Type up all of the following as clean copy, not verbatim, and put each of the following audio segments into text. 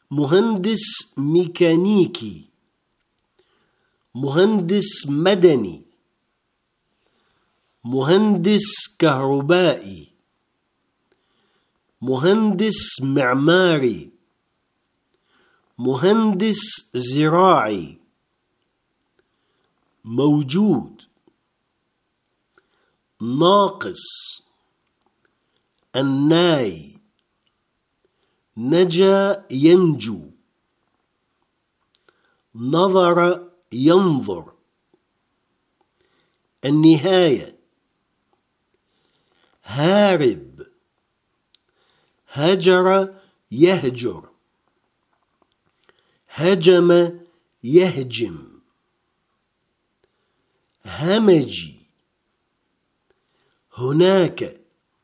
مهندس ميكانيكي، مهندس مدني، مهندس كهربائي، مهندس معماري، مهندس زراعي. موجود، ناقص، الناي، نجا ينجو، نظر ينظر، النهاية، هارب، هجر يهجر، هجم يهجم، همجي، هناك.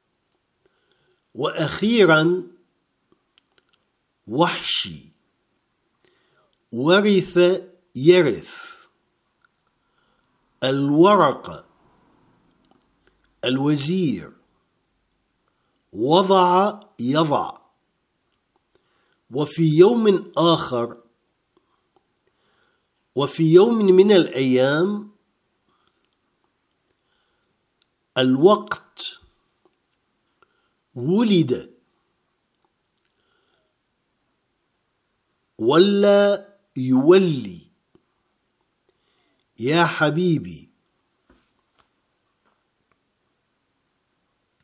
وأخيرا وحشي، ورث يرث، الورقة، الوزير، وضع يضع. وفي يوم آخر، وفي يوم من الأيام، الوقت، ولد، ولا يولي، يا حبيبي